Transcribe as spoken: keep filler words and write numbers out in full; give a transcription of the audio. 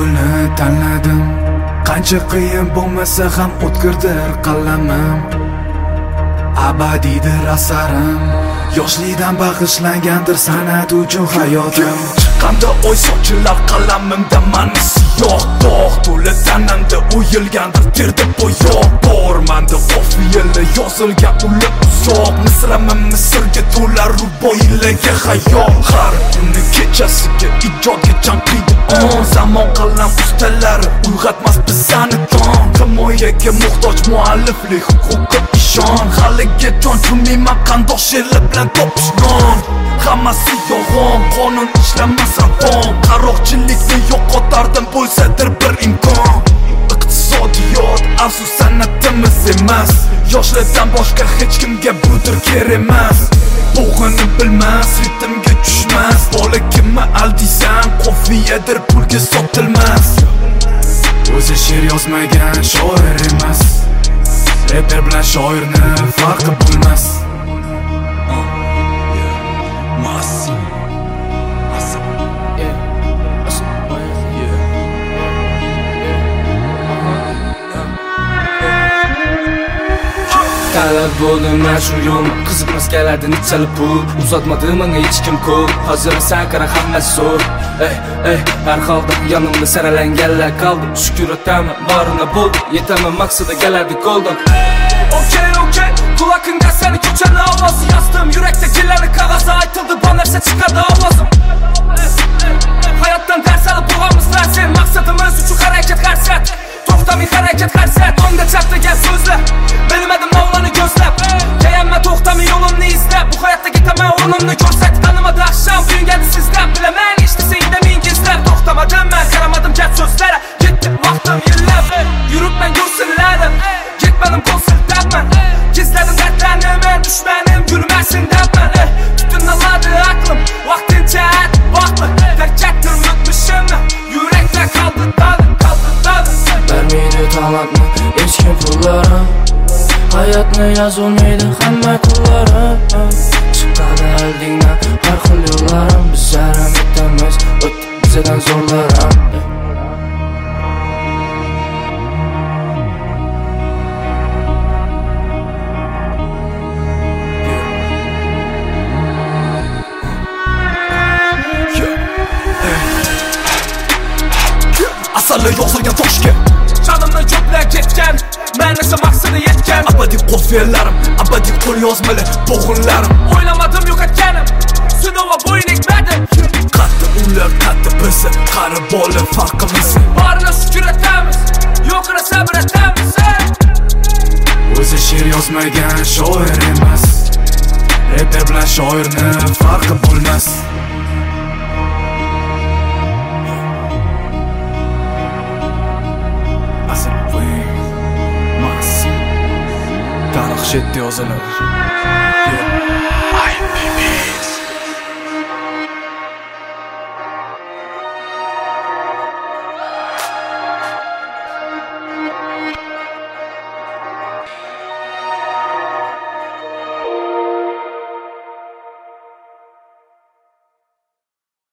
yo'lni tanladim. Qancha qiyin bo'lmasa ham o'tkirdir qalamim. Abadiydir asarim, yoshlikdan bag'ishlangandir san'at uchun hayotim. Chiqqanda oy sochilar qalamimda mani siyoh dog' to'la tanamda o'yilgandir terda bo'yoq bor. Manda qofiyali yozilgan uli uzoq misramim misrga to'lar ruboiylarga xayol. Har kuni kechasiga ijodga jon qiydi on. Zamon qalam ustalari uyg'otmas bizani don. Himoyaga muhtoj mualliflik huquqi ishon. Haliga jon tumayman qandoq she'rlar bilan topish non. Hammasi yolg'on, qonun ishlamas ravon. Qaroqchilikni yo'qotardim bo'lsadir bir imkon. Iqtisodiyot afsus san'atimiz emas. Yoshlardan boshqa hech kimga budir kerak emas. Bo'g'ini bilmas, ritmga tushmas. Bola kimni aldiysan, qofiyadir pulga sotilmas. O'zi she'r yozmagan shoir emas. Reper bilan shoirni farqi bo'lmas. Talab bo'ldim men shu yo'l, qiziqmas keladi nechalik pul. Uzatmadi menga hech kim qo'l, hozir sankara hammasi zo'r. Ey, ey, har holda yonimda saralanganlar qoldi. Shukr etaman, borini bo'ldi, yetaman maqsadiga keladi qo'ldan. Okey, okey, quloqingda seni ko'chani ovozi yozdim. Yurakda kelani qog'ozi aytildi, bu narsa chiqadi ovozim. Hayotdan dars olib bo'lamiz sen, maqsadimiz uchun harakat qarsat. To'xtamay harakat qarsat, o'ngda chaptagan so'zlar. Bilmadim Mavlani ko'zlab, kayamma to'xtamay yo'limni izlab. Bu hayotda ketaman o'rnimni ko'rsat. Tanimadi axsham uyingani sizlab. Bilaman eshitsa menga izlab. To'xtamadim men, qaramadim gap so'zlara. Ketdi vaqtim yillab, yuribman yo'sinladim. Ketmadim qo'l siltabman, gizladim dardlarni men. Dushmanim gulmasin dabman. Tutunaladi aqlim, vaqtincha vaqtli. Darchatdir mutmishimni, yurakda qoldi dadi, qoldi dadi. Bermeydi talantni hech kim pullarim. Hayotni yozolmaydi hamma kunlarim. Chiqadi oldingdan har xil yo'llarim. Biz yarim etamiz, o'tib bizdan zo'rlarim. Asarlar yozilgan toshga Canımni ko'plab ketgan, men esa maqsadi yetgan. Abadiy qofiyalarim, abadiy qo'l yozmali bo'g'inlarim. O'ylamadim yo'qotganim, sinova bo'yin egmadim. Qatti ular, qatti biz, qari bola farqimiz. Borini shukr etamiz, yo'qini sabr etamiz. O'zi she'r yozmagan shoir emas. Reper bilan shoirni farqi bo'lmas. Tarix shetda yozilar.